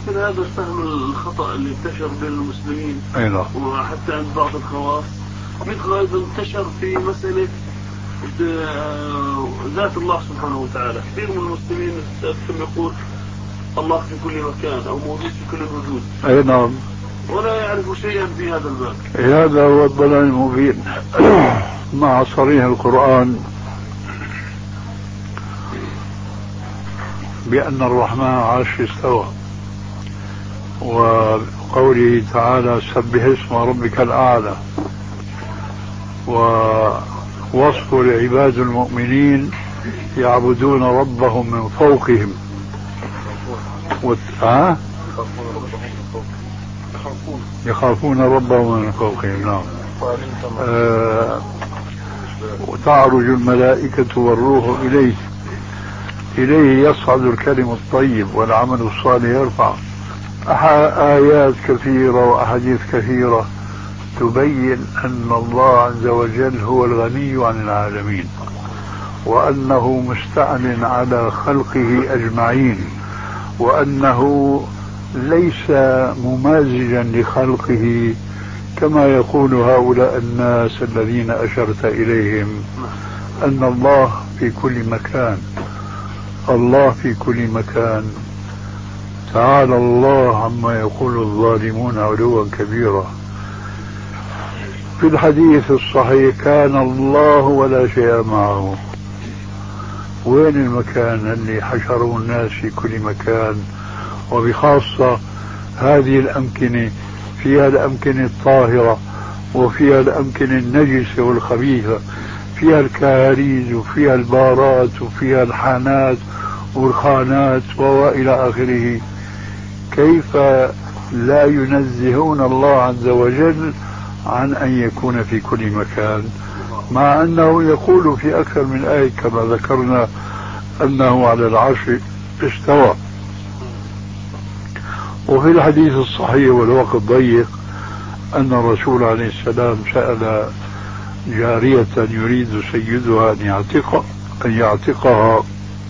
مثل هذا الفهم الخطأ اللي انتشر بين المسلمين وحتى عند بعض الخواص، مثل هذا انتشر في مسألة ذات الله سبحانه وتعالى. كثير من المسلمين يقول الله في كل مكان أو موجود في كل الوجود. أي نعم. ولا يعرف شيئا في هذا الباب. هذا هو الضلال المبين. مع صريح القرآن بأن الرحمن عرش استوى، وقوله تعالى سبح اسم ربك الأعلى، ووصف لعباد المؤمنين يعبدون ربهم من فوقهم يخافون ربهم من فوقهم. نعم. وتعرج الملائكة والروح إليه يصعد الكلم الطيب والعمل الصالح يرفع. آيات كثيرة وأحاديث كثيرة تبين أن الله عز وجل هو الغني عن العالمين، وأنه مستعن على خلقه أجمعين، وأنه ليس ممازجا لخلقه كما يقول هؤلاء الناس الذين أشرت إليهم، أن الله في كل مكان. الله في كل مكان. تعالى الله عما يقول الظالمون علوا كبيرا. في الحديث الصحيح كان الله ولا شيء معه. وين المكان اللي حشروا الناس في كل مكان، وبخاصة هذه الأمكنة فيها الأمكنة الطاهرة وفيها الأمكنة النجسة والخبيثة، فيها الكهاريز وفيها البارات وفيها الحانات والخانات وإلى آخره. كيف لا ينزهون الله عز وجل عن أن يكون في كل مكان، مع أنه يقول في أكثر من آية كما ذكرنا أنه على العرش استوى. وفي الحديث الصحيح والوقت ضيق أن الرسول عليه السلام سأل جارية يريد سيدها أن يعتقها،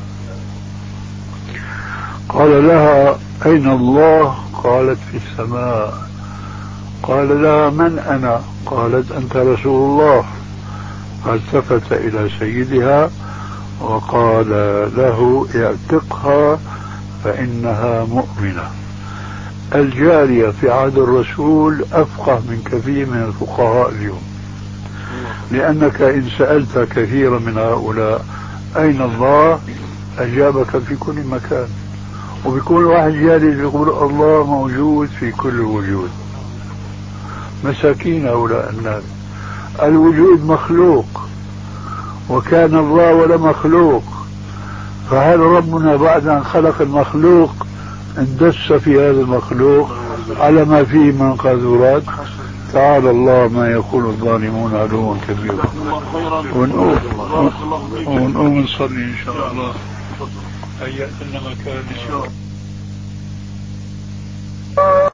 قال لها أين الله؟ قالت في السماء. قال لها من أنا؟ قالت أنت رسول الله. فالتفت إلى سيدها وقال له اعتقها فإنها مؤمنة. الجارية في عهد الرسول أفقه من كثير من الفقهاء اليوم، لأنك إن سألت كثيرا من هؤلاء أين الله أجابك في كل مكان، وبيكون واحد جالس يقول الله موجود في كل الوجود. مساكين هؤلاء الناس. الوجود مخلوق، وكان الله ولا مخلوق، فهل ربنا بعد أن خلق المخلوق اندس في هذا المخلوق على ما فيه من قاذورات؟ تعالى الله ما يقول الظالمون علوا كبيرا. ونقوم نصلي إن شاء الله. هيأت لنا مكان إن شاء الله.